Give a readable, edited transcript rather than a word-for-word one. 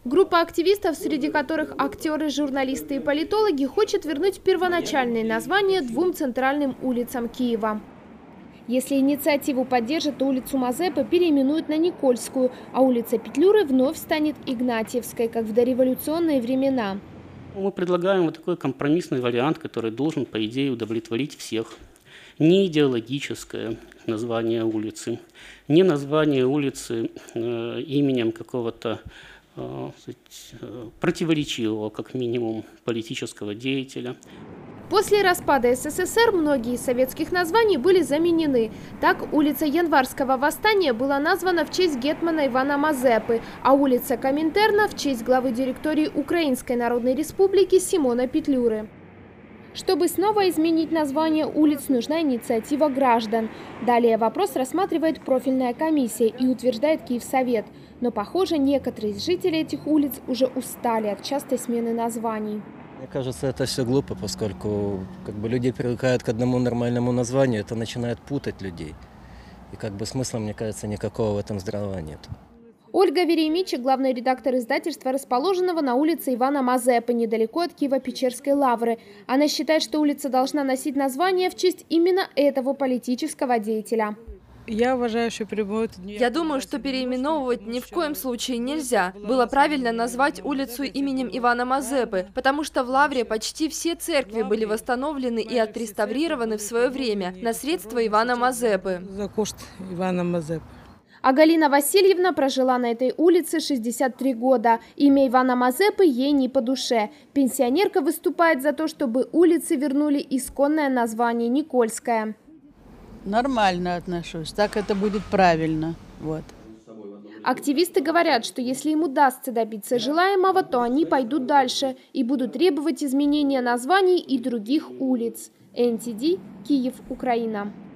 Группа активистов, среди которых актеры, журналисты и политологи, хочет вернуть первоначальные названия двум центральным улицам Киева. Если инициативу поддержат, то улицу Мазепы переименуют на Никольскую, а улица Петлюры вновь станет Игнатьевской, как в дореволюционные времена. Мы предлагаем вот такой компромиссный вариант, который должен, по идее, удовлетворить всех. Не идеологическое название улицы, не название улицы именем какого-то противоречивого, как минимум, политического деятеля. После распада СССР многие из советских названий были заменены. Так, улица Январского восстания была названа в честь гетмана Ивана Мазепы, а улица Коминтерна в честь главы директории Украинской Народной Республики Симона Петлюры. Чтобы снова изменить название улиц, нужна инициатива граждан. Далее вопрос рассматривает профильная комиссия и утверждает Киевсовет. Но, похоже, некоторые из жителей этих улиц уже устали от частой смены названий. Мне кажется, это все глупо, поскольку люди привыкают к одному нормальному названию, это начинает путать людей. И смысла, мне кажется, никакого в этом здравого нет. Ольга Веремичек, главный редактор издательства, расположенного на улице Ивана Мазепы, недалеко от Киево-Печерской лавры. Она считает, что улица должна носить название в честь именно этого политического деятеля. Я думаю, что переименовывать ни в коем случае нельзя. Было правильно назвать улицу именем Ивана Мазепы, потому что в Лавре почти все церкви были восстановлены и отреставрированы в свое время на средства Ивана Мазепы. А Галина Васильевна прожила на этой улице 63 года. Имя Ивана Мазепы ей не по душе. Пенсионерка выступает за то, чтобы улице вернули исконное название Никольская. Нормально отношусь, так это будет правильно. Вот. Активисты говорят, что если им удастся добиться желаемого, то они пойдут дальше и будут требовать изменения названий и других улиц. НТД, Киев, Украина.